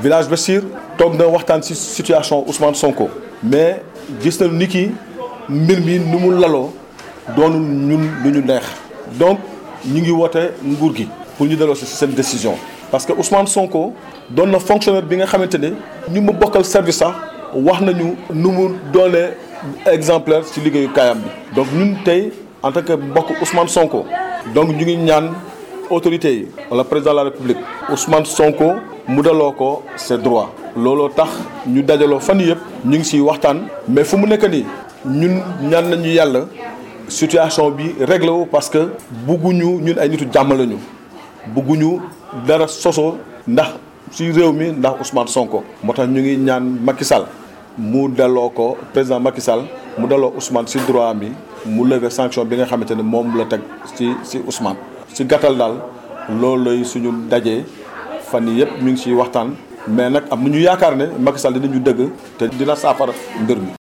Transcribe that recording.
village Bachir toog na waxtaan ci situation Ousmane Sonko mais gis nañu ni ki mbir mi nu mu laloo doonul ñun lu ñu neex donc ñu ngi woote nguur gi pour ñu delloo ci seen décision parce que Ousmane Sonko doon na fonctionnaire bi nga xamante ne ñu mu bokkal service sax wax nañu nu mu doonee exemplaire ci liggéeyu kaayam bi donc ñun tey en tant que mbokk Ousmane Sonko donc ñu ngi ñaan autorités yi wala président de la République Ousmane Sonko mu delloo ko ses droits looloo tax ñu dajaloo fan yëpp ñu ngi ciy waxtaan mais fu mu nekk nii ñun ñaan nañu yàlla situation bi réglé wu parce que bugguñu ñun ay nitu jàmm lañu bugguñu dara soso ndax ci réew mi ndax Ousmane Sonko moo tax ñu ngi ñaan Macky Sall mu delloo ko président Macky Sall mu delloo Ousmane ci droit mi mu lever sanction bi nga xamante ne moom la teg ci Ousmane ci gàttal daal loolu lay suñu dajee fan yii yëpp ñu ngi ciy waxtaan mais nag am nañu yaakaar ne Macky Sall dinañu dëgg te dina saafara mbir mi.